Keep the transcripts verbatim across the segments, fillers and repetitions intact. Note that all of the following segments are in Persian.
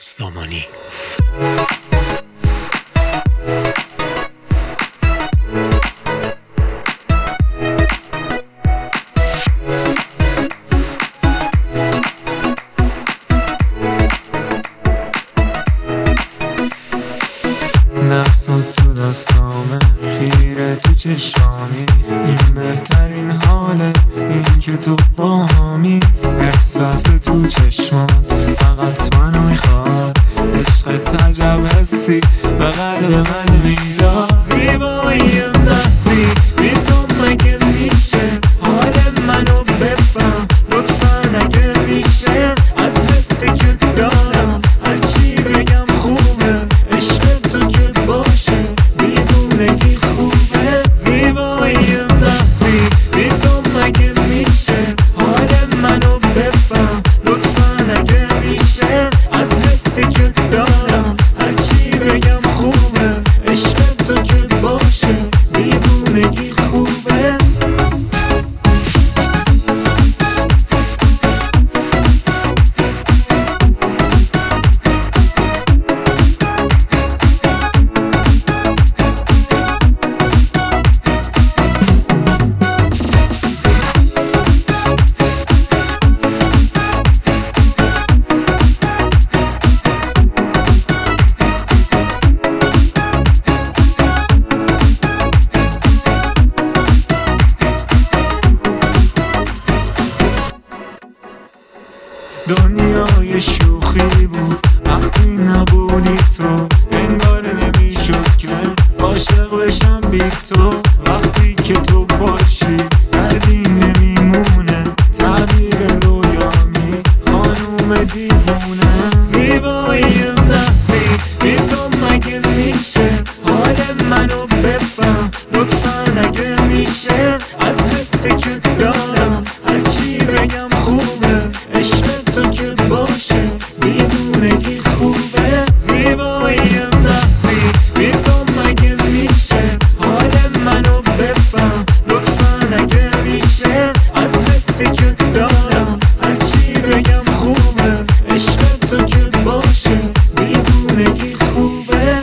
سامانی. دستات تو دستامه، خیره تو چشامی، این بهترین حاله، این که تو با همی. احساس تو چشمات فقط منو میخواد، عشقت عجب حسی به قلب من میداد. زیباییم نفسی بی تو مگه میشه، حال منو بفهم لطفا اگه میشه. از حسی که دارم هرچی بگم خوبه، عشق تو که باشه دیوونگی خوبه. زیباییم نفسی بی تو مگه میشه، حال منو بفهم لطفا اگه میشه. از حسی که دارم هرچی بگم خوبه، عشق تو که باشه دیوونگی خوبه. دنیای شوخی بود وقتی نبودی تو، انگار نمیشد که عاشق بشم بی تو. وقتی که تو باشی دردی نمیمونه، تعبیر رویامی خانوم دیوونه. زیباییم نفسی بی تو مگه میشه، حال منو بفهم لطفا اگه میشه. از حسی که دارم هرچی بگم خوبه، عشق تو که باشه دیوونگی خوبه. زیباییم نفسی بی تو مگه میشه، حال منو بفهم لطفا اگه میشه. از حسی که دارم هرچی بگم خوبه، عشق تو که باشه دیوونگی خوبه.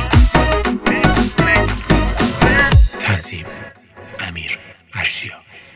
تنظیم امیر ارشیا.